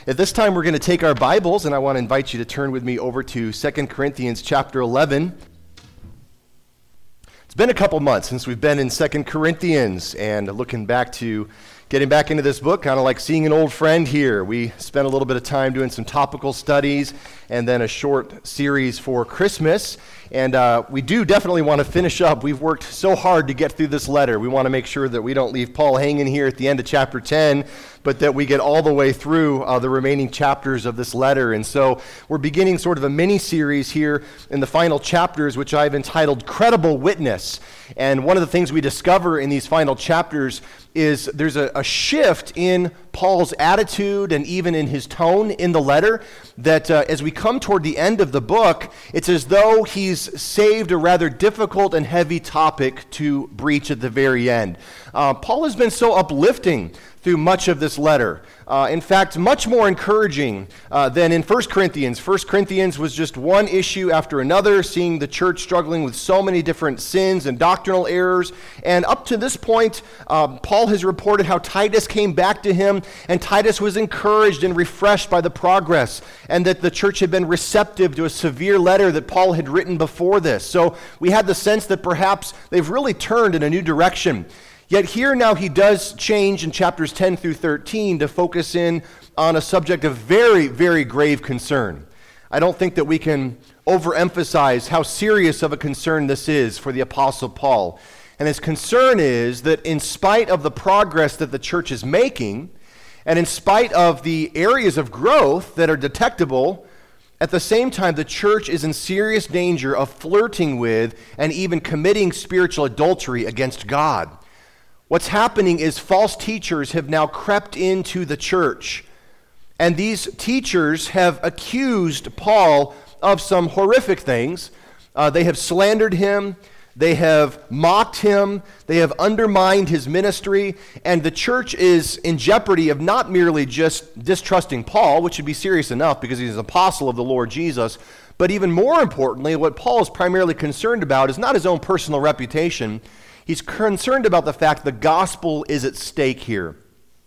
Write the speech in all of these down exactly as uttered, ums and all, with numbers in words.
At this time, we're going to take our Bibles, and I want to invite you to turn with me over to Second Corinthians chapter eleven. It's been a couple months since we've been in Second Corinthians, and looking back to getting back into this book, kind of like seeing an old friend here. We spent a little bit of time doing some topical studies and then a short series for Christmas. And uh, we do definitely want to finish up. We've worked so hard to get through this letter. We want to make sure that we don't leave Paul hanging here at the end of chapter ten, but that we get all the way through uh, the remaining chapters of this letter. And so we're beginning sort of a mini-series here in the final chapters, which I've entitled Credible Witness. And one of the things we discover in these final chapters is there's a, a shift in Paul's attitude and even in his tone in the letter, that uh, as we come toward the end of the book, it's as though he's saved a rather difficult and heavy topic to breach at the very end. Uh, Paul has been so uplifting through much of this letter. Uh, in fact, much more encouraging uh, than in First Corinthians. First Corinthians was just one issue after another, seeing the church struggling with so many different sins and doctrinal errors. And up to this point, um, Paul has reported how Titus came back to him, and Titus was encouraged and refreshed by the progress, and that the church had been receptive to a severe letter that Paul had written before this. So we had the sense that perhaps they've really turned in a new direction. Yet here now he does change in chapters ten through thirteen to focus in on a subject of very, very grave concern. I don't think that we can overemphasize how serious of a concern this is for the Apostle Paul. And his concern is that in spite of the progress that the church is making, and in spite of the areas of growth that are detectable, at the same time the church is in serious danger of flirting with and even committing spiritual adultery against God. What's happening is false teachers have now crept into the church, and these teachers have accused Paul of some horrific things. Uh, they have slandered him, they have mocked him, they have undermined his ministry, and the church is in jeopardy of not merely just distrusting Paul, which would be serious enough because he's an apostle of the Lord Jesus, but even more importantly, what Paul is primarily concerned about is not his own personal reputation. He's concerned about the fact the gospel is at stake here.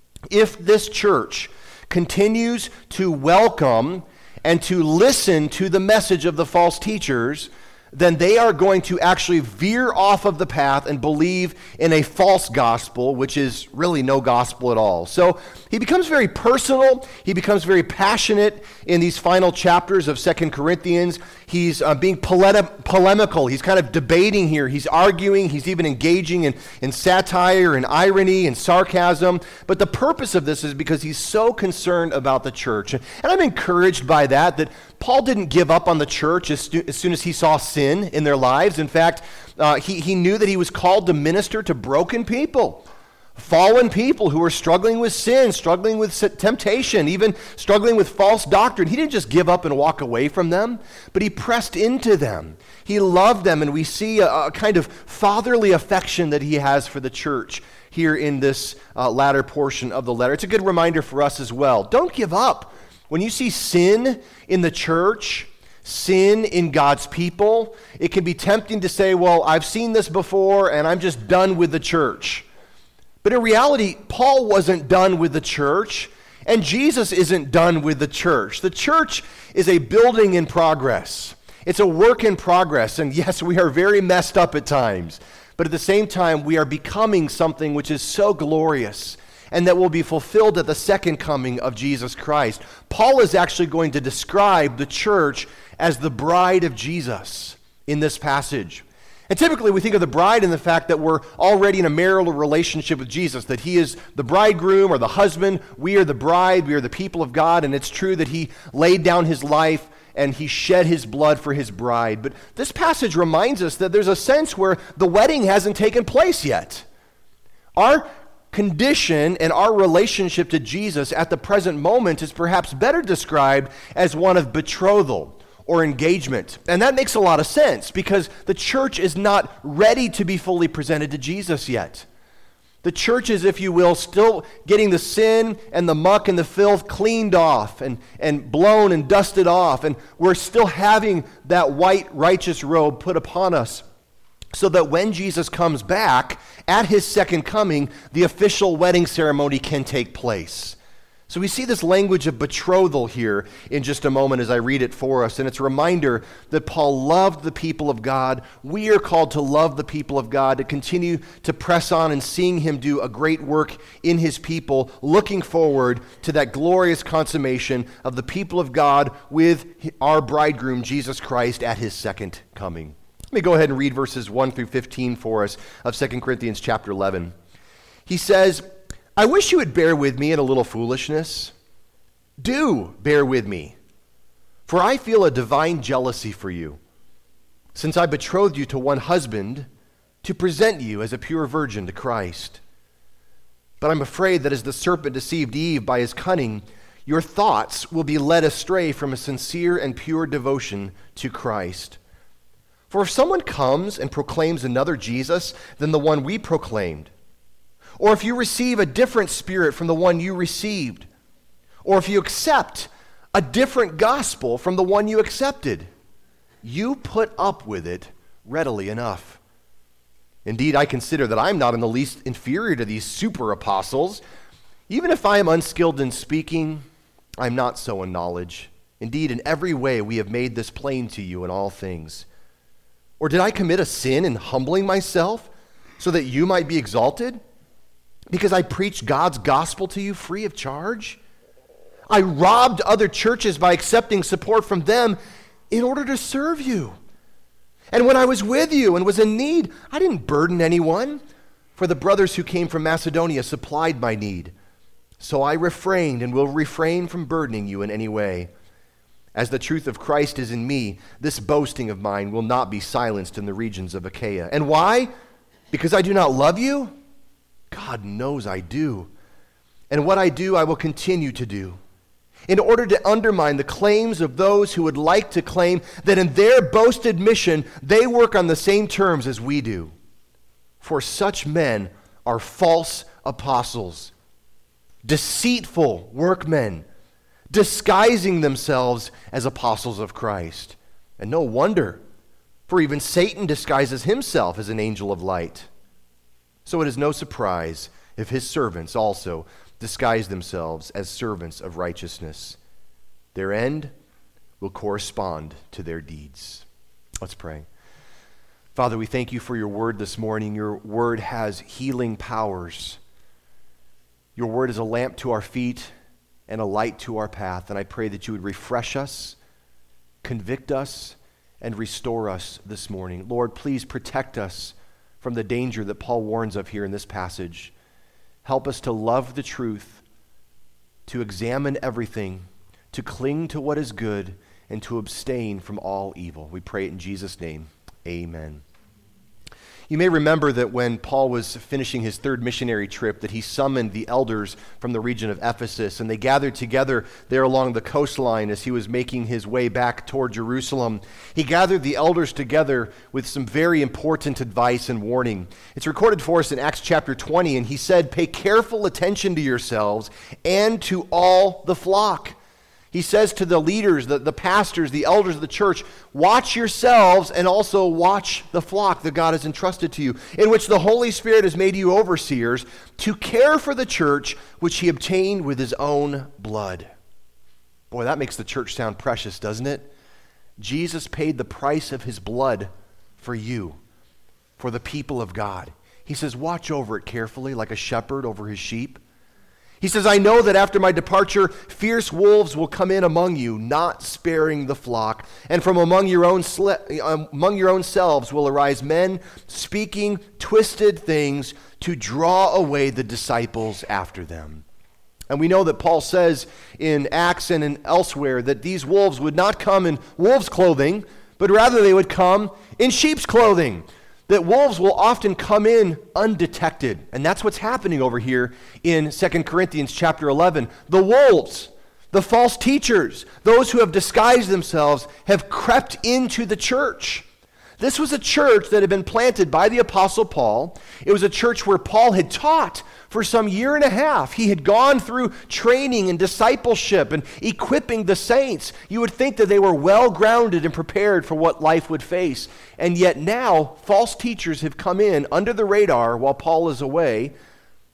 If this church continues to welcome and to listen to the message of the false teachers, then they are going to actually veer off of the path and believe in a false gospel, which is really no gospel at all. So he becomes very personal. He becomes very passionate in these final chapters of Second Corinthians. He's uh, being polem- polemical. He's kind of debating here. He's arguing. He's even engaging in, in satire and irony and sarcasm. But the purpose of this is because he's so concerned about the church. And I'm encouraged by that, that Paul didn't give up on the church as, stu- as soon as he saw sin in their lives. In fact, uh, he, he knew that he was called to minister to broken people, fallen people who were struggling with sin, struggling with temptation, even struggling with false doctrine. He didn't just give up and walk away from them, but he pressed into them. He loved them, and we see a, a kind of fatherly affection that he has for the church here in this uh, latter portion of the letter. It's a good reminder for us as well. Don't give up. When you see sin in the church, sin in God's people, it can be tempting to say, well, I've seen this before and I'm just done with the church. But in reality, Paul wasn't done with the church, and Jesus isn't done with the church. The church is a building in progress. It's a work in progress, and yes, we are very messed up at times, but at the same time, we are becoming something which is so glorious and that will be fulfilled at the second coming of Jesus Christ. Paul is actually going to describe the church as the bride of Jesus in this passage. And typically we think of the bride in the fact that we're already in a marital relationship with Jesus, that he is the bridegroom or the husband, we are the bride, we are the people of God, and it's true that he laid down his life and he shed his blood for his bride. But this passage reminds us that there's a sense where the wedding hasn't taken place yet. Our condition and our relationship to Jesus at the present moment is perhaps better described as one of betrothal or engagement. And that makes a lot of sense because the church is not ready to be fully presented to Jesus yet. The church is, if you will, still getting the sin and the muck and the filth cleaned off and, and blown and dusted off. And we're still having that white righteous robe put upon us, so that when Jesus comes back at his second coming, the official wedding ceremony can take place. So we see this language of betrothal here in just a moment as I read it for us. And it's a reminder that Paul loved the people of God. We are called to love the people of God, to continue to press on and seeing him do a great work in his people, looking forward to that glorious consummation of the people of God with our bridegroom, Jesus Christ, at his second coming. Let me go ahead and read verses one through fifteen for us of Second Corinthians chapter eleven. He says, I wish you would bear with me in a little foolishness. Do bear with me, for I feel a divine jealousy for you, since I betrothed you to one husband to present you as a pure virgin to Christ. But I'm afraid that as the serpent deceived Eve by his cunning, your thoughts will be led astray from a sincere and pure devotion to Christ. For if someone comes and proclaims another Jesus than the one we proclaimed, or if you receive a different spirit from the one you received, or if you accept a different gospel from the one you accepted, you put up with it readily enough. Indeed, I consider that I'm not in the least inferior to these super apostles. Even if I am unskilled in speaking, I'm not so in knowledge. Indeed, in every way we have made this plain to you in all things. Or did I commit a sin in humbling myself so that you might be exalted? Because I preached God's gospel to you free of charge? I robbed other churches by accepting support from them in order to serve you. And when I was with you and was in need, I didn't burden anyone, for the brothers who came from Macedonia supplied my need. So I refrained and will refrain from burdening you in any way. As the truth of Christ is in me, this boasting of mine will not be silenced in the regions of Achaia. And why? Because I do not love you? God knows I do. And what I do, I will continue to do, in order to undermine the claims of those who would like to claim that in their boasted mission, they work on the same terms as we do. For such men are false apostles, deceitful workmen, disguising themselves as apostles of Christ. And no wonder, for even Satan disguises himself as an angel of light. So it is no surprise if his servants also disguise themselves as servants of righteousness. Their end will correspond to their deeds. Let's pray. Father, we thank you for your word this morning. Your word has healing powers. Your word is a lamp to our feet and a light to our path. And I pray that you would refresh us, convict us, and restore us this morning. Lord, please protect us from the danger that Paul warns of here in this passage. Help us to love the truth, to examine everything, to cling to what is good, and to abstain from all evil. We pray it in Jesus' name. Amen. You may remember that when Paul was finishing his third missionary trip, that he summoned the elders from the region of Ephesus, and they gathered together there along the coastline as he was making his way back toward Jerusalem. He gathered the elders together with some very important advice and warning. It's recorded for us in Acts chapter twenty, and he said, "Pay careful attention to yourselves and to all the flock." He says to the leaders, the, the pastors, the elders of the church, watch yourselves and also watch the flock that God has entrusted to you, in which the Holy Spirit has made you overseers to care for the church which he obtained with his own blood. Boy, that makes the church sound precious, doesn't it? Jesus paid the price of his blood for you, for the people of God. He says, watch over it carefully like a shepherd over his sheep. He says, I know that after my departure, fierce wolves will come in among you, not sparing the flock. And from among your own sle- among your own selves will arise men speaking twisted things to draw away the disciples after them. And we know that Paul says in Acts and in elsewhere that these wolves would not come in wolves' clothing, but rather they would come in sheep's clothing. That wolves will often come in undetected. And that's what's happening over here in Second Corinthians chapter eleven. The wolves, the false teachers, those who have disguised themselves, have crept into the church. This was a church that had been planted by the Apostle Paul. It was a church where Paul had taught for some year and a half. He had gone through training and discipleship and equipping the saints. You would think that they were well grounded and prepared for what life would face. And yet now, false teachers have come in under the radar while Paul is away,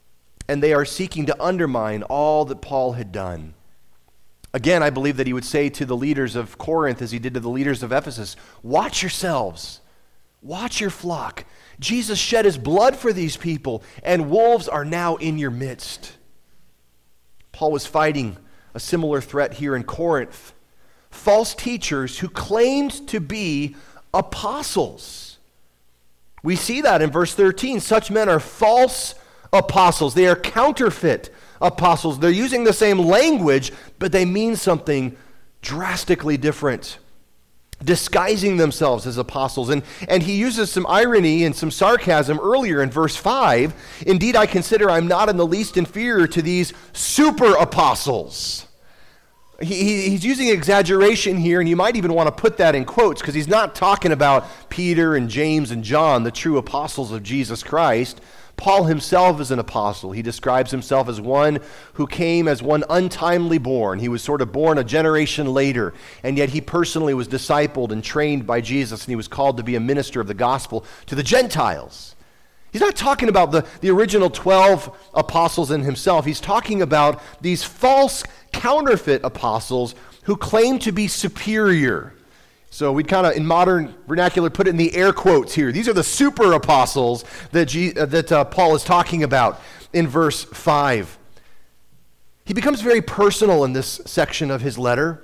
and they are seeking to undermine all that Paul had done. Again, I believe that he would say to the leaders of Corinth, as he did to the leaders of Ephesus, watch yourselves, watch your flock. Jesus shed his blood for these people, and wolves are now in your midst. Paul was fighting a similar threat here in Corinth. False teachers who claimed to be apostles. We see that in verse thirteen. Such men are false apostles. They are counterfeit apostles. They're using the same language, but they mean something drastically different, disguising themselves as apostles. And, and he uses some irony and some sarcasm earlier in verse five. Indeed, I consider I'm not in the least inferior to these super apostles. He, he, he's using exaggeration here, and you might even want to put that in quotes, because he's not talking about Peter and James and John, the true apostles of Jesus Christ. Paul himself is an apostle. He describes himself as one who came as one untimely born. He was sort of born a generation later, and yet he personally was discipled and trained by Jesus, and he was called to be a minister of the gospel to the Gentiles. He's not talking about the, the original twelve apostles in himself. He's talking about these false counterfeit apostles who claim to be superior. So we'd kind of, in modern vernacular, put it in the air quotes here. These are the super apostles that, G, uh, that uh, Paul is talking about in verse five. He becomes very personal in this section of his letter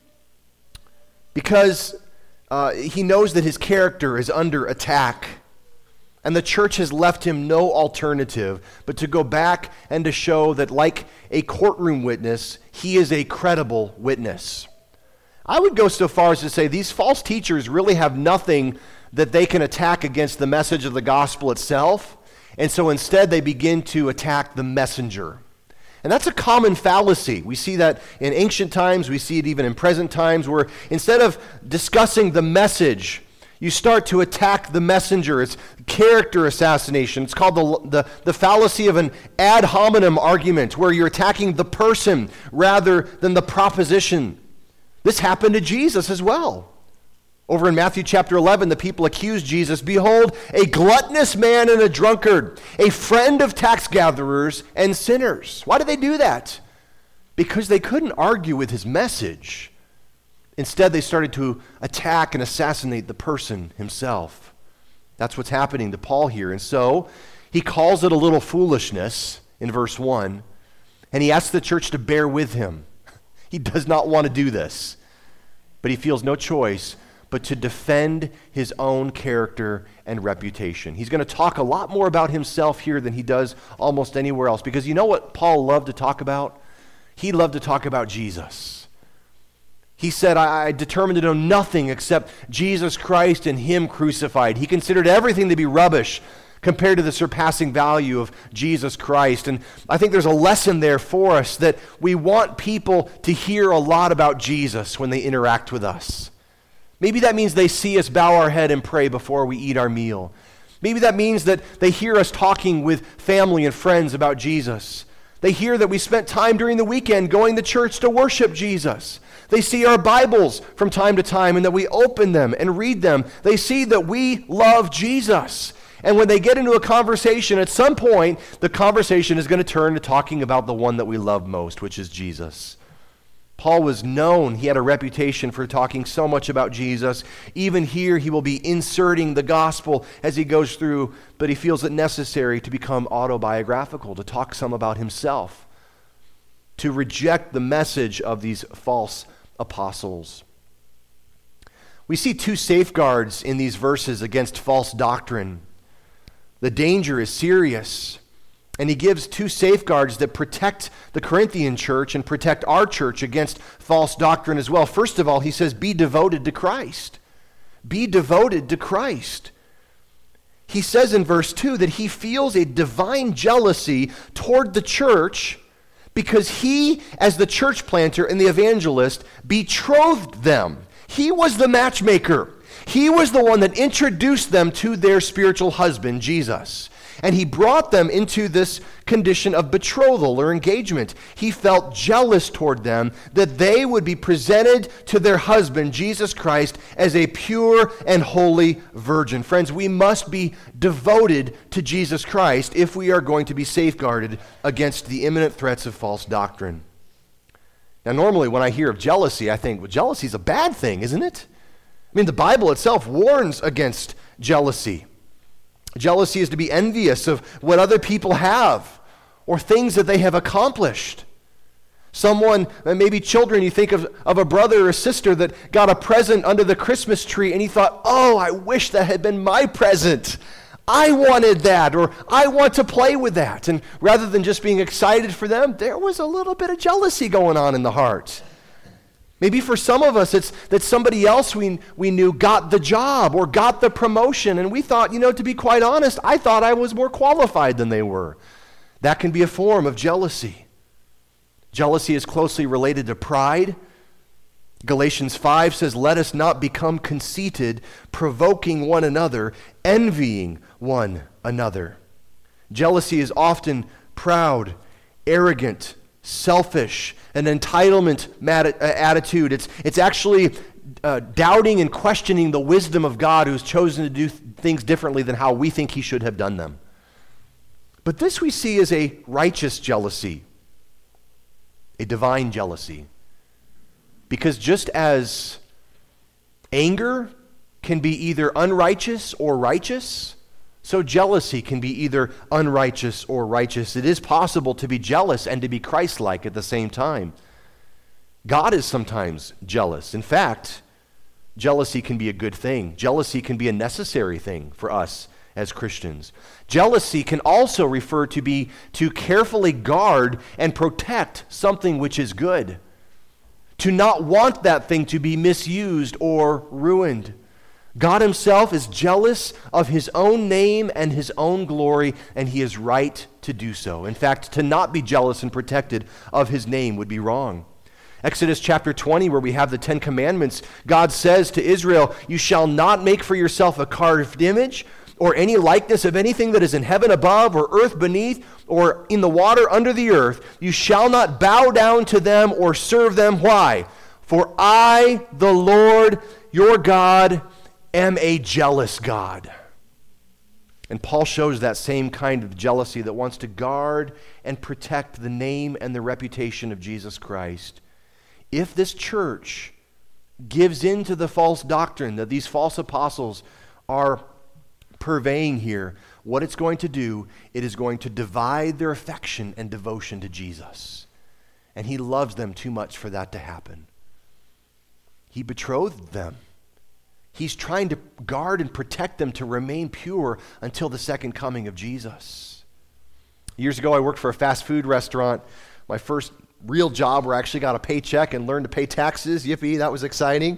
because uh, he knows that his character is under attack, and the church has left him no alternative but to go back and to show that, like a courtroom witness, he is a credible witness. I would go so far as to say these false teachers really have nothing that they can attack against the message of the gospel itself, and so instead they begin to attack the messenger. And that's a common fallacy. We see that in ancient times, we see it even in present times, where instead of discussing the message, you start to attack the messenger. It's character assassination. It's called the, the, the fallacy of an ad hominem argument, where you're attacking the person rather than the proposition. This happened to Jesus as well. Over in Matthew chapter eleven, the people accused Jesus, "Behold, a gluttonous man and a drunkard, a friend of tax gatherers and sinners." Why did they do that? Because they couldn't argue with his message. Instead, they started to attack and assassinate the person himself. That's what's happening to Paul here. And so he calls it a little foolishness in verse one, and he asks the church to bear with him. He does not want to do this, but he feels no choice but to defend his own character and reputation. He's going to talk a lot more about himself here than he does almost anywhere else, because you know what Paul loved to talk about? He loved to talk about Jesus. He said, I, I determined to know nothing except Jesus Christ and him crucified. He considered everything to be rubbish compared to the surpassing value of Jesus Christ. And I think there's a lesson there for us, that we want people to hear a lot about Jesus when they interact with us. Maybe that means they see us bow our head and pray before we eat our meal. Maybe that means that they hear us talking with family and friends about Jesus. They hear that we spent time during the weekend going to church to worship Jesus. They see our Bibles from time to time and that we open them and read them. They see that we love Jesus. And when they get into a conversation, at some point, the conversation is going to turn to talking about the one that we love most, which is Jesus. Paul was known, he had a reputation for talking so much about Jesus. Even here, he will be inserting the gospel as he goes through, but he feels it necessary to become autobiographical, to talk some about himself, to reject the message of these false apostles. We see two safeguards in these verses against false doctrine. The danger is serious, and he gives two safeguards that protect the Corinthian church and protect our church against false doctrine as well. First of all, he says, be devoted to Christ. Be devoted to Christ. He says in verse two that he feels a divine jealousy toward the church because he, as the church planter and the evangelist, betrothed them. He was the matchmaker. He was the one that introduced them to their spiritual husband, Jesus. And he brought them into this condition of betrothal or engagement. He felt jealous toward them that they would be presented to their husband, Jesus Christ, as a pure and holy virgin. Friends, we must be devoted to Jesus Christ if we are going to be safeguarded against the imminent threats of false doctrine. Now, normally when I hear of jealousy, I think, well, jealousy is a bad thing, isn't it? I mean, the Bible itself warns against jealousy. Jealousy is to be envious of what other people have or things that they have accomplished. Someone, maybe children, you think of, of a brother or sister that got a present under the Christmas tree and he thought, oh, I wish that had been my present. I wanted that, or I want to play with that. And rather than just being excited for them, there was a little bit of jealousy going on in the heart. Maybe for some of us, it's that somebody else we, we knew got the job or got the promotion, and we thought, you know, to be quite honest, I thought I was more qualified than they were. That can be a form of jealousy. Jealousy is closely related to pride. Galatians five says, let us not become conceited, provoking one another, envying one another. Jealousy is often proud, arrogant, selfish, an entitlement mat- attitude. It's, it's actually uh, doubting and questioning the wisdom of God who's chosen to do th- things differently than how we think he should have done them. But this we see as a righteous jealousy, a divine jealousy. Because just as anger can be either unrighteous or righteous, so jealousy can be either unrighteous or righteous. It is possible to be jealous and to be Christ-like at the same time. God is sometimes jealous. In fact, jealousy can be a good thing. Jealousy can be a necessary thing for us as Christians. Jealousy can also refer to be to carefully guard and protect something which is good. To not want that thing to be misused or ruined. God himself is jealous of his own name and his own glory, and he is right to do so. In fact, to not be jealous and protected of his name would be wrong. Exodus chapter twenty, where we have the Ten Commandments, God says to Israel, you shall not make for yourself a carved image or any likeness of anything that is in heaven above or earth beneath or in the water under the earth. You shall not bow down to them or serve them. Why? For I, the Lord, your God, am a jealous God. And Paul shows that same kind of jealousy that wants to guard and protect the name and the reputation of Jesus Christ. If this church gives in to the false doctrine that these false apostles are purveying here, what it's going to do, it is going to divide their affection and devotion to Jesus. And he loves them too much for that to happen. He betrothed them. He's trying to guard and protect them to remain pure until the second coming of Jesus. Years ago, I worked for a fast food restaurant. My first real job where I actually got a paycheck and learned to pay taxes. Yippee, that was exciting.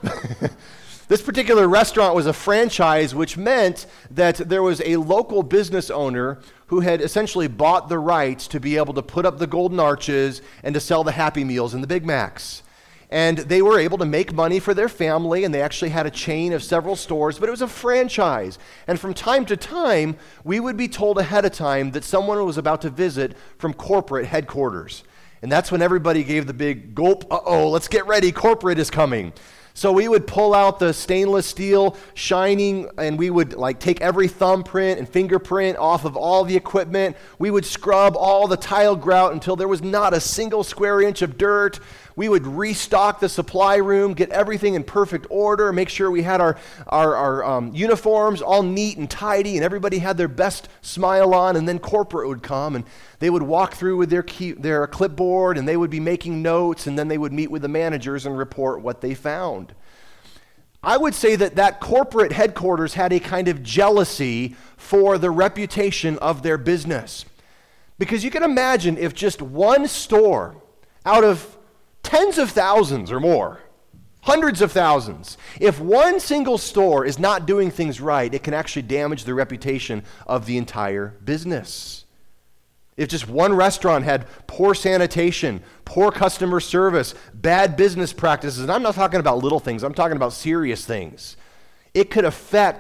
This particular restaurant was a franchise, which meant that there was a local business owner who had essentially bought the rights to be able to put up the golden arches and to sell the Happy Meals and the Big Macs. And they were able to make money for their family, and they actually had a chain of several stores, but it was a franchise. And from time to time, we would be told ahead of time that someone was about to visit from corporate headquarters. And that's when everybody gave the big gulp, uh-oh, let's get ready, corporate is coming. So we would pull out the stainless steel shining, and we would like take every thumbprint and fingerprint off of all the equipment. We would scrub all the tile grout until there was not a single square inch of dirt. We would restock the supply room, get everything in perfect order, make sure we had our, our, our um, uniforms all neat and tidy, and everybody had their best smile on, and then corporate would come, and they would walk through with their, key, their clipboard, and they would be making notes, and then they would meet with the managers and report what they found. I would say that that corporate headquarters had a kind of jealousy for the reputation of their business. Because you can imagine if just one store out of tens of thousands or more, hundreds of thousands, if one single store is not doing things right, it can actually damage the reputation of the entire business. If just one restaurant had poor sanitation, poor customer service, bad business practices, and I'm not talking about little things, I'm talking about serious things, it could affect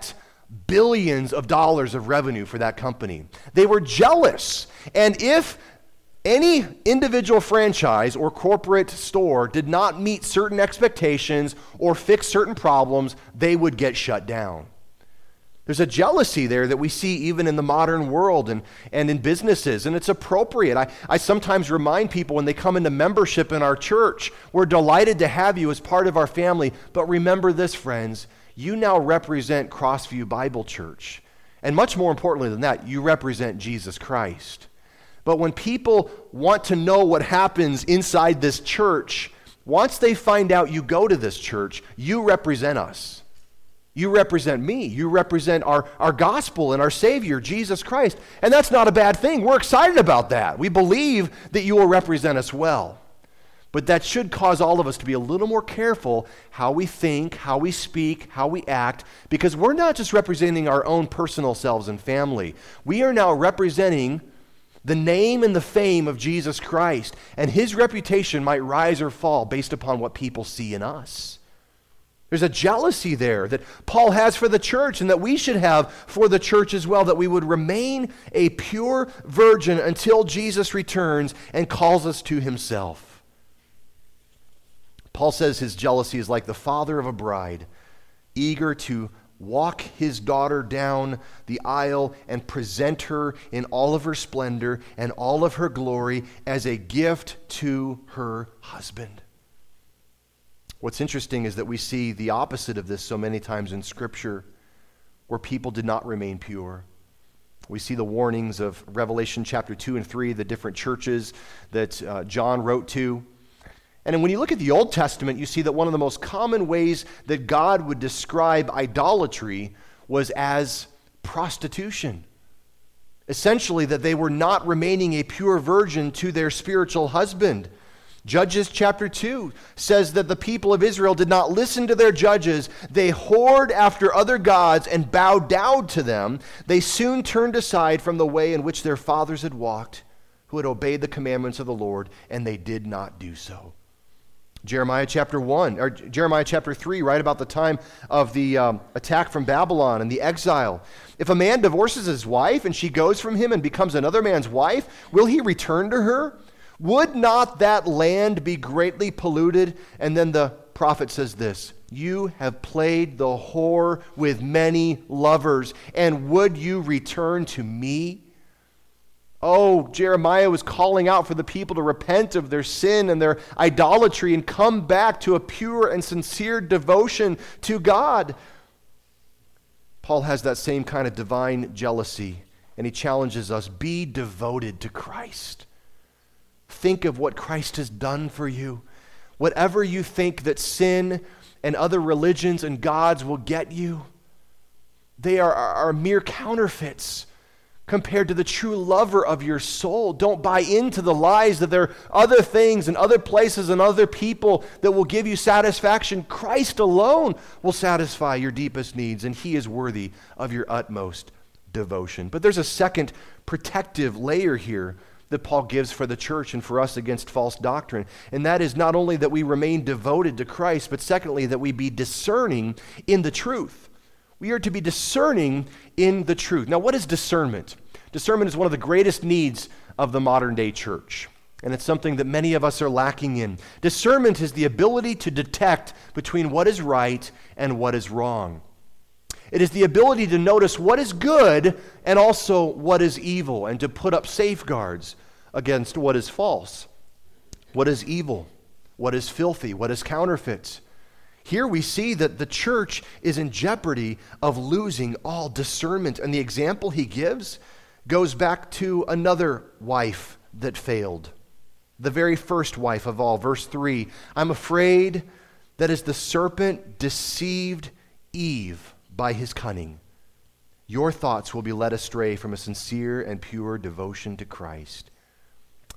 billions of dollars of revenue for that company. They were jealous. And if any individual franchise or corporate store did not meet certain expectations or fix certain problems, they would get shut down. There's a jealousy there that we see even in the modern world and, and in businesses, and it's appropriate. I, I sometimes remind people when they come into membership in our church, we're delighted to have you as part of our family, but remember this, friends, you now represent Crossview Bible Church. And much more importantly than that, you represent Jesus Christ. But when people want to know what happens inside this church, once they find out you go to this church, you represent us. You represent me. You represent our, our gospel and our Savior, Jesus Christ. And that's not a bad thing. We're excited about that. We believe that you will represent us well. But that should cause all of us to be a little more careful how we think, how we speak, how we act, because we're not just representing our own personal selves and family. We are now representing the name and the fame of Jesus Christ, and his reputation might rise or fall based upon what people see in us. There's a jealousy there that Paul has for the church and that we should have for the church as well, that we would remain a pure virgin until Jesus returns and calls us to himself. Paul says his jealousy is like the father of a bride, eager to walk his daughter down the aisle and present her in all of her splendor and all of her glory as a gift to her husband. What's interesting is that we see the opposite of this so many times in Scripture, where people did not remain pure. We see the warnings of Revelation chapter two and three, the different churches that uh, John wrote to. And when you look at the Old Testament, you see that one of the most common ways that God would describe idolatry was as prostitution. Essentially, that they were not remaining a pure virgin to their spiritual husband. Judges chapter two says that the people of Israel did not listen to their judges. They whored after other gods and bowed down to them. They soon turned aside from the way in which their fathers had walked, who had obeyed the commandments of the Lord, and they did not do so. Jeremiah chapter one, or Jeremiah chapter three, right about the time of the um, attack from Babylon and the exile. If a man divorces his wife and she goes from him and becomes another man's wife, will he return to her? Would not that land be greatly polluted? And then the prophet says this, you have played the whore with many lovers, and would you return to me? Oh, Jeremiah was calling out for the people to repent of their sin and their idolatry and come back to a pure and sincere devotion to God. Paul has that same kind of divine jealousy, and he challenges us, be devoted to Christ. Think of what Christ has done for you. Whatever you think that sin and other religions and gods will get you, they are, are, are mere counterfeits compared to the true lover of your soul. Don't buy into the lies that there are other things and other places and other people that will give you satisfaction. Christ alone will satisfy your deepest needs, and he is worthy of your utmost devotion. But there's a second protective layer here that Paul gives for the church and for us against false doctrine, and that is not only that we remain devoted to Christ, but secondly, that we be discerning in the truth. We are to be discerning in the truth. Now, what is discernment? Discernment is one of the greatest needs of the modern day church, and it's something that many of us are lacking in. Discernment is the ability to detect between what is right and what is wrong. It is the ability to notice what is good and also what is evil, and to put up safeguards against what is false, what is evil, what is filthy, what is counterfeit. Here we see that the church is in jeopardy of losing all discernment. And the example he gives goes back to another wife that failed. The very first wife of all. Verse three, I'm afraid that as the serpent deceived Eve by his cunning, your thoughts will be led astray from a sincere and pure devotion to Christ.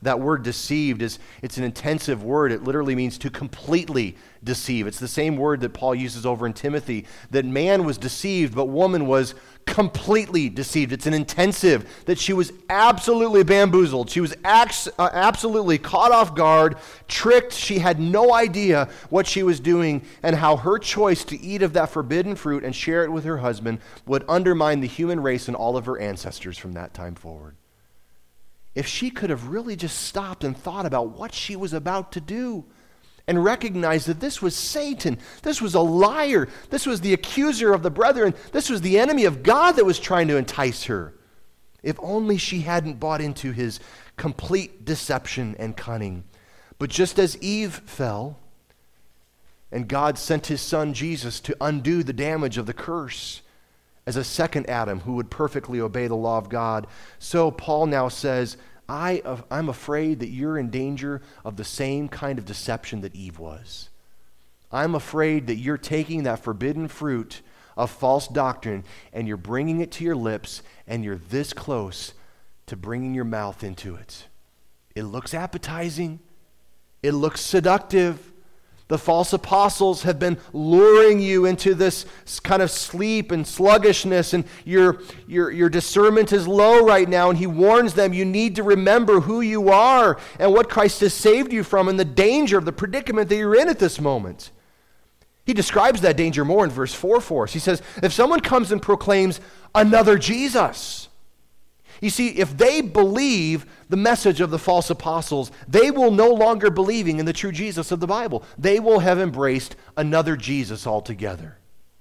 That word deceived is, it's an intensive word. It literally means to completely deceive. It's the same word that Paul uses over in Timothy, that man was deceived, but woman was completely deceived. It's an intensive, that she was absolutely bamboozled. She was ax- uh, absolutely caught off guard, tricked. She had no idea what she was doing and how her choice to eat of that forbidden fruit and share it with her husband would undermine the human race and all of her ancestors from that time forward. If she could have really just stopped and thought about what she was about to do and recognized that this was Satan, this was a liar, this was the accuser of the brethren, this was the enemy of God that was trying to entice her. If only she hadn't bought into his complete deception and cunning. But just as Eve fell, and God sent his son Jesus to undo the damage of the curse, as a second Adam who would perfectly obey the law of God. So Paul now says, I, I'm afraid that you're in danger of the same kind of deception that Eve was. I'm afraid that you're taking that forbidden fruit of false doctrine and you're bringing it to your lips and you're this close to bringing your mouth into it. It looks appetizing. It looks seductive. The false apostles have been luring you into this kind of sleep and sluggishness, and your, your, your discernment is low right now, and he warns them you need to remember who you are and what Christ has saved you from and the danger of the predicament that you're in at this moment. He describes that danger more in verse four for us. He says, if someone comes and proclaims another Jesus, you see, if they believe the message of the false apostles, they will no longer believing in the true Jesus of the Bible. They will have embraced another Jesus altogether.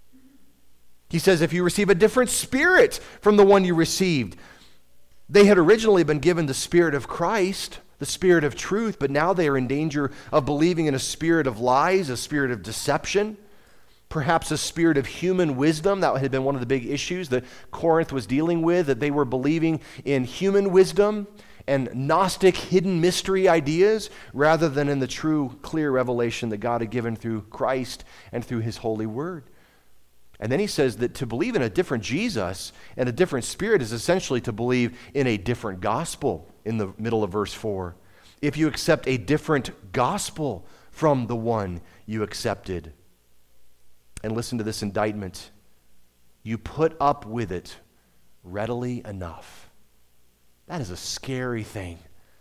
He says, if you receive a different spirit from the one you received, they had originally been given the Spirit of Christ, the Spirit of truth, but now they are in danger of believing in a spirit of lies, a spirit of deception, perhaps a spirit of human wisdom. That had been one of the big issues that Corinth was dealing with, that they were believing in human wisdom and Gnostic hidden mystery ideas rather than in the true, clear revelation that God had given through Christ and through his holy word. And then he says that to believe in a different Jesus and a different spirit is essentially to believe in a different gospel in the middle of verse four. If you accept a different gospel from the one you accepted. And listen to this indictment. You put up with it readily enough. That is a scary thing.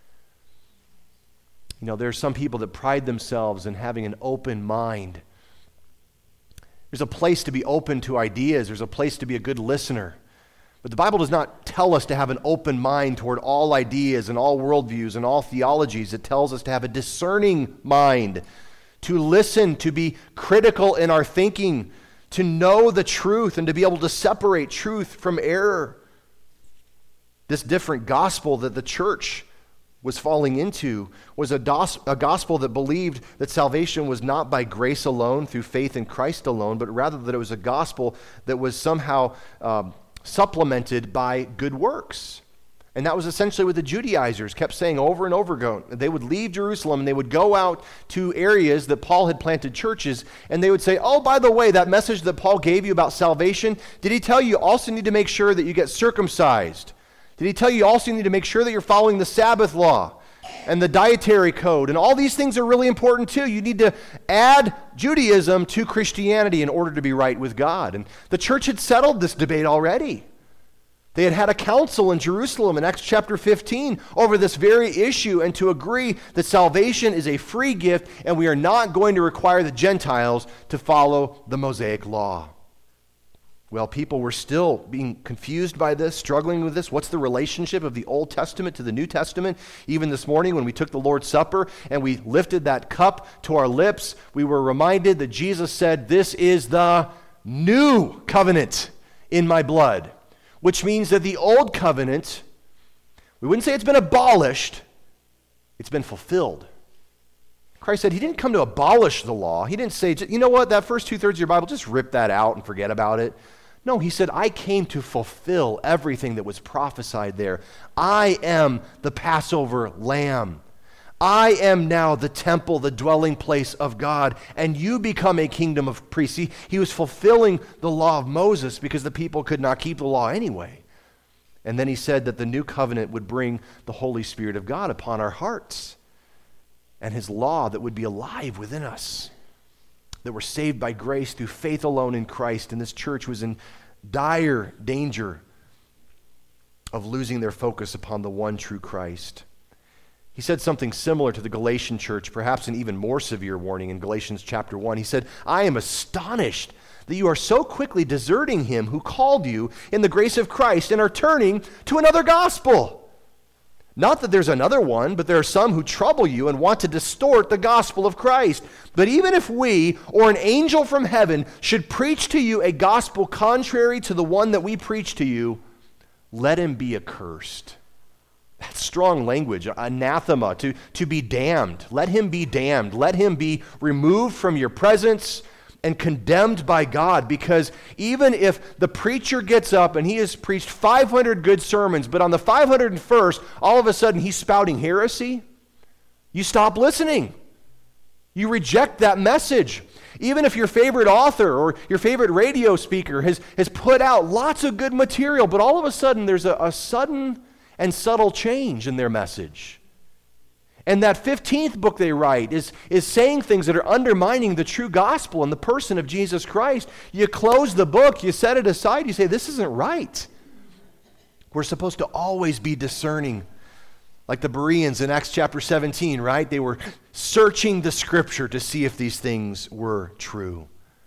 You know, there are some people that pride themselves in having an open mind. There's a place to be open to ideas. There's a place to be a good listener. But the Bible does not tell us to have an open mind toward all ideas and all worldviews and all theologies. It tells us to have a discerning mind, to listen, to be critical in our thinking, to know the truth and to be able to separate truth from error. This different gospel that the church was falling into was a, dos- a gospel that believed that salvation was not by grace alone, through faith in Christ alone, but rather that it was a gospel that was somehow um, supplemented by good works. And that was essentially what the Judaizers kept saying over and over again. They would leave Jerusalem and they would go out to areas that Paul had planted churches, and they would say, oh, by the way, that message that Paul gave you about salvation, did he tell you you also need to make sure that you get circumcised? Did he tell you you also need to make sure that you're following the Sabbath law and the dietary code? And all these things are really important too. You need to add Judaism to Christianity in order to be right with God. And the church had settled this debate already. They had had a council in Jerusalem in Acts chapter fifteen over this very issue, and to agree that salvation is a free gift and we are not going to require the Gentiles to follow the Mosaic law. Well, people were still being confused by this, struggling with this. What's the relationship of the Old Testament to the New Testament? Even this morning when we took the Lord's Supper and we lifted that cup to our lips, we were reminded that Jesus said, this is the new covenant in my blood. Which means that the old covenant, we wouldn't say it's been abolished, it's been fulfilled. Christ said he didn't come to abolish the law. He didn't say, you know what, that first two-thirds of your Bible, just rip that out and forget about it. No, he said, I came to fulfill everything that was prophesied there. I am the Passover lamb. I am now the temple, the dwelling place of God, and you become a kingdom of priests. He, he was fulfilling the law of Moses because the people could not keep the law anyway. And then he said that the new covenant would bring the Holy Spirit of God upon our hearts and his law that would be alive within us, that we're saved by grace through faith alone in Christ. And this church was in dire danger of losing their focus upon the one true Christ. He said something similar to the Galatian church, perhaps an even more severe warning in Galatians chapter one. He said, I am astonished that you are so quickly deserting him who called you in the grace of Christ and are turning to another gospel. Not that there's another one, but there are some who trouble you and want to distort the gospel of Christ. But even if we or an angel from heaven should preach to you a gospel contrary to the one that we preach to you, let him be accursed. That's strong language, anathema, to, to be damned. Let him be damned. Let him be removed from your presence and condemned by God, because even if the preacher gets up and he has preached five hundred good sermons, but on the five hundred first, all of a sudden he's spouting heresy, you stop listening. You reject that message. Even if your favorite author or your favorite radio speaker has, has put out lots of good material, but all of a sudden there's a, a sudden and subtle change in their message. And that fifteenth book they write is, is saying things that are undermining the true gospel and the person of Jesus Christ. You close the book, you set it aside, you say, this isn't right. We're supposed to always be discerning. Like the Bereans in Acts chapter seventeen, right? They were searching the scripture to see if these things were true.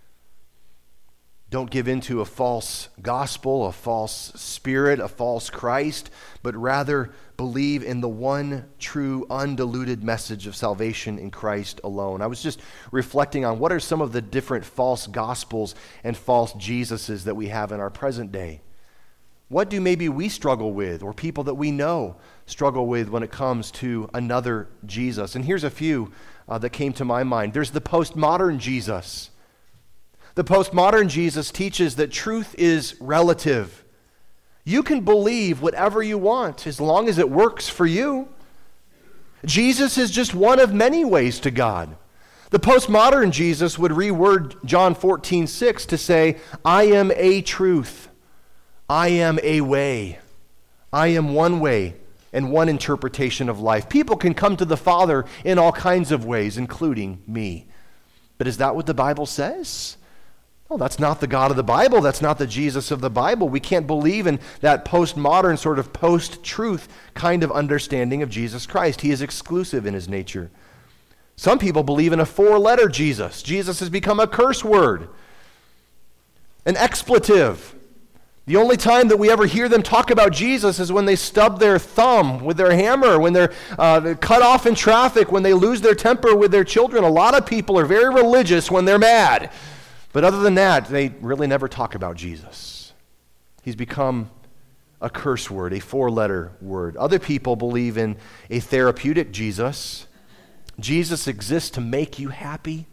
Don't give in to a false gospel, a false spirit, a false Christ, but rather believe in the one true, undiluted message of salvation in Christ alone. I was just reflecting on what are some of the different false gospels and false Jesuses that we have in our present day. What do maybe we struggle with, or people that we know struggle with when it comes to another Jesus? And here's a few uh, that came to my mind. There's the postmodern Jesus. The postmodern Jesus teaches that truth is relative. You can believe whatever you want as long as it works for you. Jesus is just one of many ways to God. The postmodern Jesus would reword John fourteen six to say, I am a truth. I am a way. I am one way and one interpretation of life. People can come to the Father in all kinds of ways, including me. But is that what the Bible says? No, that's not the God of the Bible. That's not the Jesus of the Bible. We can't believe in that postmodern sort of post-truth kind of understanding of Jesus Christ. He is exclusive in his nature. Some people believe in a four-letter Jesus. Jesus has become a curse word, an expletive. The only time that we ever hear them talk about Jesus is when they stub their thumb with their hammer, when they're uh, cut off in traffic, when they lose their temper with their children. A lot of people are very religious when they're mad. But other than that, they really never talk about Jesus. He's become a curse word, a four-letter word. Other people believe in a therapeutic Jesus. Jesus exists to make you happy.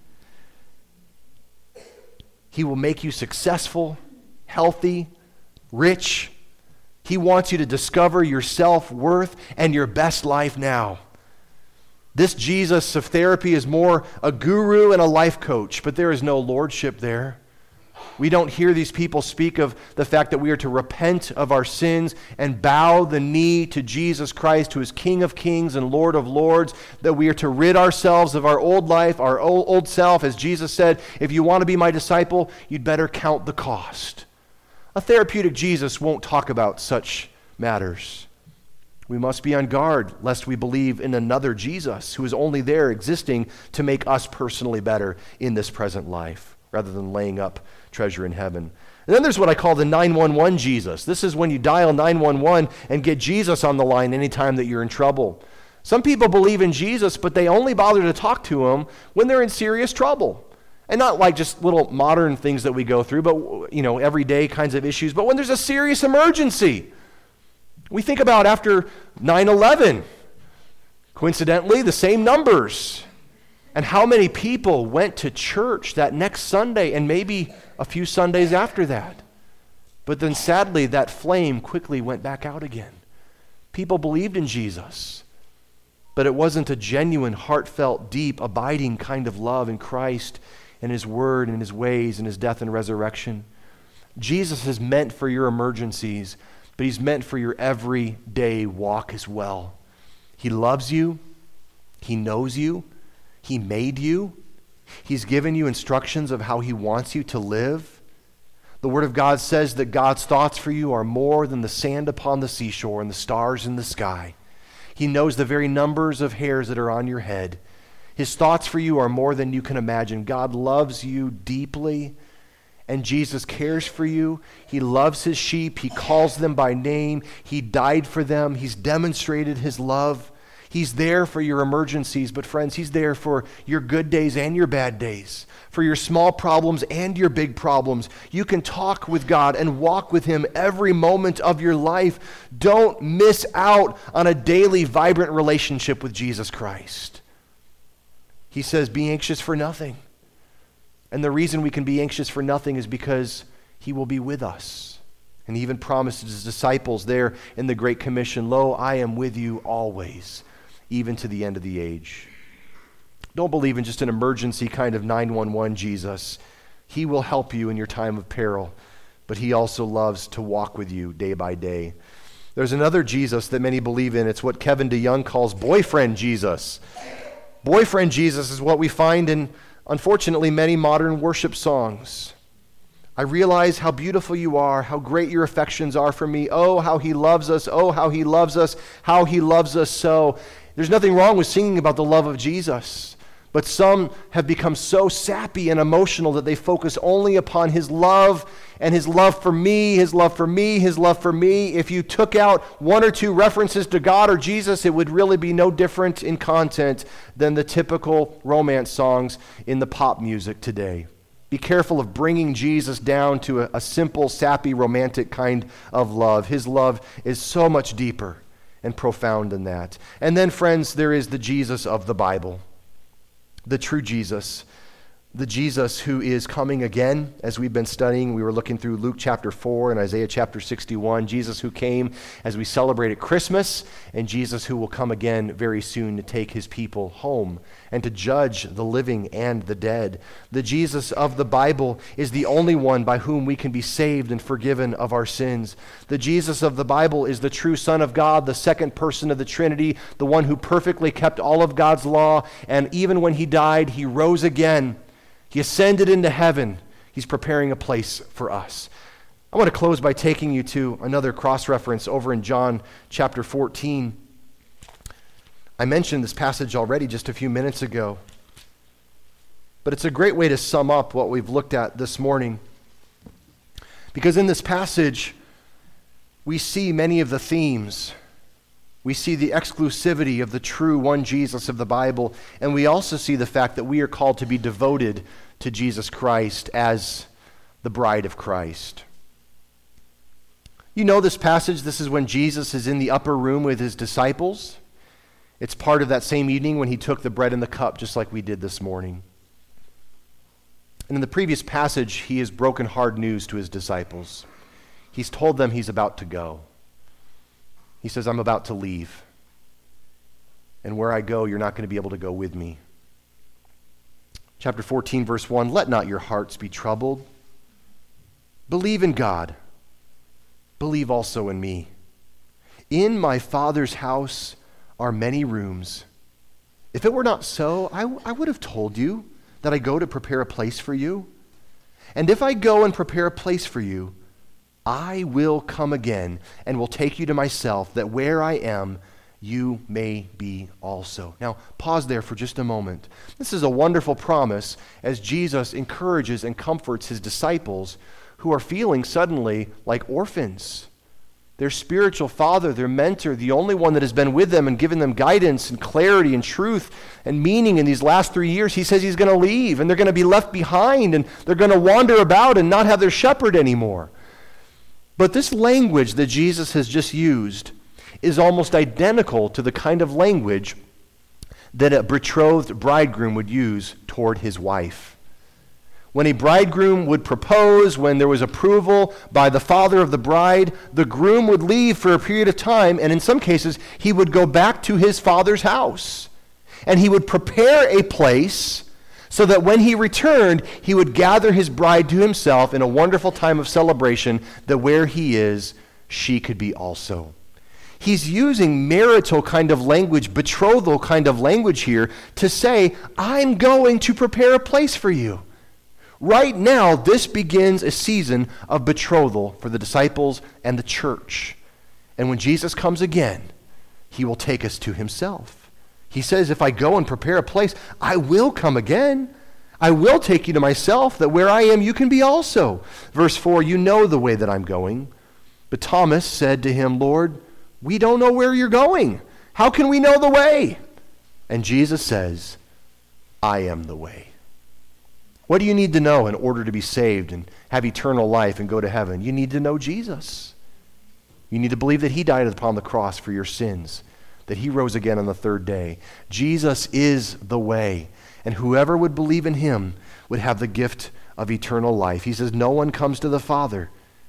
He will make you successful, healthy, rich. He wants you to discover your self-worth and your best life now. This Jesus of therapy is more a guru and a life coach, but there is no lordship there. We don't hear these people speak of the fact that we are to repent of our sins and bow the knee to Jesus Christ, who is King of kings and Lord of lords, that we are to rid ourselves of our old life, our old, old self. As Jesus said, if you want to be my disciple, you'd better count the cost. A therapeutic Jesus won't talk about such matters. We must be on guard lest we believe in another Jesus who is only there existing to make us personally better in this present life rather than laying up treasure in heaven. And then there's what I call the nine one one Jesus. This is when you dial nine one one and get Jesus on the line anytime that you're in trouble. Some people believe in Jesus, but they only bother to talk to him when they're in serious trouble. And not like just little modern things that we go through, but you know, everyday kinds of issues, but when there's a serious emergency. We think about after nine eleven, coincidentally, the same numbers. And how many people went to church that next Sunday and maybe a few Sundays after that. But then sadly, that flame quickly went back out again. People believed in Jesus, but it wasn't a genuine, heartfelt, deep, abiding kind of love in Christ and his word and his ways and his death and resurrection. Jesus is meant for your emergencies, but he's meant for your everyday walk as well. He loves you. He knows you. He made you. He's given you instructions of how he wants you to live. The Word of God says that God's thoughts for you are more than the sand upon the seashore and the stars in the sky. He knows the very numbers of hairs that are on your head. His thoughts for you are more than you can imagine. God loves you deeply, and Jesus cares for you. He loves his sheep. He calls them by name. He died for them. He's demonstrated his love. He's there for your emergencies, but friends, he's there for your good days and your bad days, for your small problems and your big problems. You can talk with God and walk with him every moment of your life. Don't miss out on a daily, vibrant relationship with Jesus Christ. He says, be anxious for nothing. And the reason we can be anxious for nothing is because he will be with us. And he even promised his disciples there in the Great Commission, lo, I am with you always, even to the end of the age. Don't believe in just an emergency kind of nine one one Jesus. He will help you in your time of peril, but he also loves to walk with you day by day. There's another Jesus that many believe in. It's what Kevin DeYoung calls boyfriend Jesus. Boyfriend Jesus is what we find in, unfortunately, many modern worship songs. I realize how beautiful you are, how great your affections are for me. Oh, how he loves us. Oh, how he loves us. How he loves us so. There's nothing wrong with singing about the love of Jesus, but some have become so sappy and emotional that they focus only upon his love and his love for me, his love for me, his love for me. If you took out one or two references to God or Jesus, it would really be no different in content than the typical romance songs in the pop music today. Be careful of bringing Jesus down to a, a simple, sappy, romantic kind of love. His love is so much deeper and profound than that. And then, friends, there is the Jesus of the Bible, the true Jesus, the Jesus who is coming again. As we've been studying, we were looking through Luke chapter four and Isaiah chapter sixty-one, Jesus who came as we celebrated Christmas, and Jesus who will come again very soon to take his people home and to judge the living and the dead. The Jesus of the Bible is the only one by whom we can be saved and forgiven of our sins. The Jesus of the Bible is the true Son of God, the second person of the Trinity, the one who perfectly kept all of God's law, and even when he died, he rose again. He ascended into heaven. He's preparing a place for us. I want to close by taking you to another cross-reference over in John chapter fourteen. I mentioned this passage already just a few minutes ago, but it's a great way to sum up what we've looked at this morning. Because in this passage, we see many of the themes. We see the exclusivity of the true one Jesus of the Bible, and we also see the fact that we are called to be devoted to Jesus Christ as the bride of Christ. You know this passage. This is when Jesus is in the upper room with his disciples. It's part of that same evening when he took the bread and the cup, just like we did this morning. And in the previous passage, he has broken hard news to his disciples. He's told them he's about to go. He says, I'm about to leave. And where I go, you're not going to be able to go with me. Chapter fourteen, verse one, let not your hearts be troubled. Believe in God. Believe also in me. In my Father's house are many rooms. If it were not so, I, I would have told you that I go to prepare a place for you. And if I go and prepare a place for you, I will come again and will take you to myself, that where I am, you may be also. Now, pause there for just a moment. This is a wonderful promise as Jesus encourages and comforts his disciples who are feeling suddenly like orphans. Their spiritual father, their mentor, the only one that has been with them and given them guidance and clarity and truth and meaning in these last three years, he says he's going to leave and they're going to be left behind and they're going to wander about and not have their shepherd anymore. But this language that Jesus has just used is almost identical to the kind of language that a betrothed bridegroom would use toward his wife. When a bridegroom would propose, when there was approval by the father of the bride, the groom would leave for a period of time, and in some cases, he would go back to his father's house. And he would prepare a place so that when he returned, he would gather his bride to himself in a wonderful time of celebration, that where he is, she could be also. He's using marital kind of language, betrothal kind of language here to say, I'm going to prepare a place for you. Right now, this begins a season of betrothal for the disciples and the church. And when Jesus comes again, he will take us to himself. He says, if I go and prepare a place, I will come again. I will take you to myself, that where I am, you can be also. Verse four, you know the way that I'm going. But Thomas said to him, Lord, we don't know where you're going. How can we know the way? And Jesus says, I am the way. What do you need to know in order to be saved and have eternal life and go to heaven? You need to know Jesus. You need to believe that he died upon the cross for your sins, that he rose again on the third day. Jesus is the way, and whoever would believe in him would have the gift of eternal life. He says, no one comes to the Father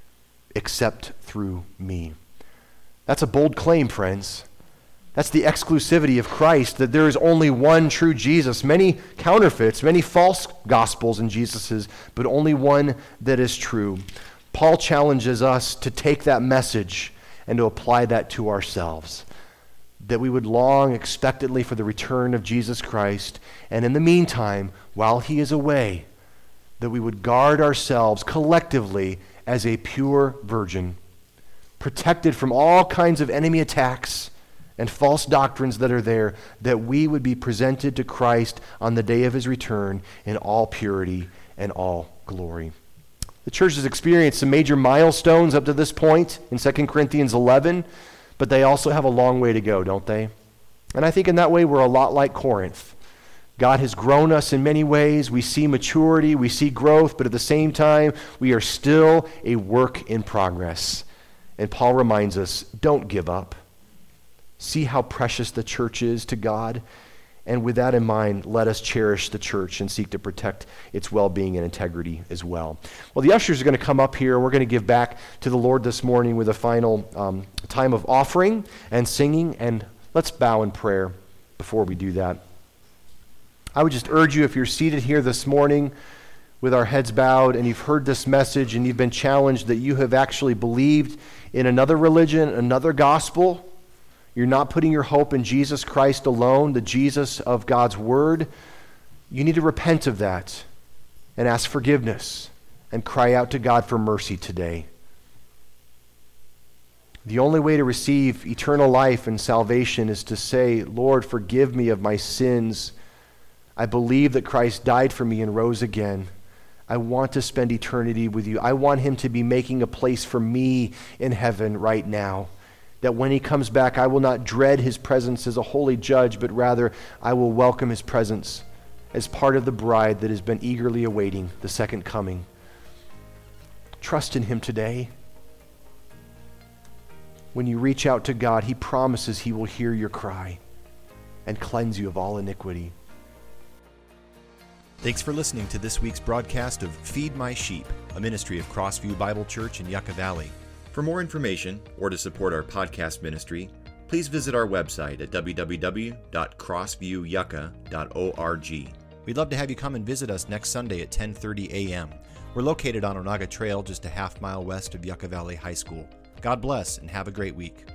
except through me. That's a bold claim, friends. That's the exclusivity of Christ, that there is only one true Jesus. Many counterfeits, many false gospels in Jesus's, but only one that is true. Paul challenges us to take that message and to apply that to ourselves, that we would long expectantly for the return of Jesus Christ, and in the meantime, while he is away, that we would guard ourselves collectively as a pure virgin, protected from all kinds of enemy attacks and false doctrines that are there, that we would be presented to Christ on the day of his return in all purity and all glory. The church has experienced some major milestones up to this point in Second Corinthians eleven, but they also have a long way to go, don't they? And I think in that way we're a lot like Corinth. God has grown us in many ways. We see maturity, we see growth, but at the same time, we are still a work in progress. And Paul reminds us, don't give up. See how precious the church is to God. And with that in mind, let us cherish the church and seek to protect its well-being and integrity as well. Well, the ushers are going to come up here. We're going to give back to the Lord this morning with a final um, time of offering and singing. And let's bow in prayer before we do that. I would just urge you, if you're seated here this morning with our heads bowed and you've heard this message and you've been challenged that you have actually believed in another religion, another gospel, you're not putting your hope in Jesus Christ alone, the Jesus of God's Word, you need to repent of that and ask forgiveness and cry out to God for mercy today. The only way to receive eternal life and salvation is to say, Lord, forgive me of my sins. I believe that Christ died for me and rose again. I want to spend eternity with you. I want him to be making a place for me in heaven right now. That when he comes back, I will not dread his presence as a holy judge, but rather I will welcome his presence as part of the bride that has been eagerly awaiting the second coming. Trust in him today. When you reach out to God, he promises he will hear your cry and cleanse you of all iniquity. Thanks for listening to this week's broadcast of Feed My Sheep, a ministry of Crossview Bible Church in Yucca Valley. For more information or to support our podcast ministry, please visit our website at w w w dot crossview yucca dot org. We'd love to have you come and visit us next Sunday at ten thirty a.m. We're located on Onaga Trail just a half mile west of Yucca Valley High School. God bless and have a great week.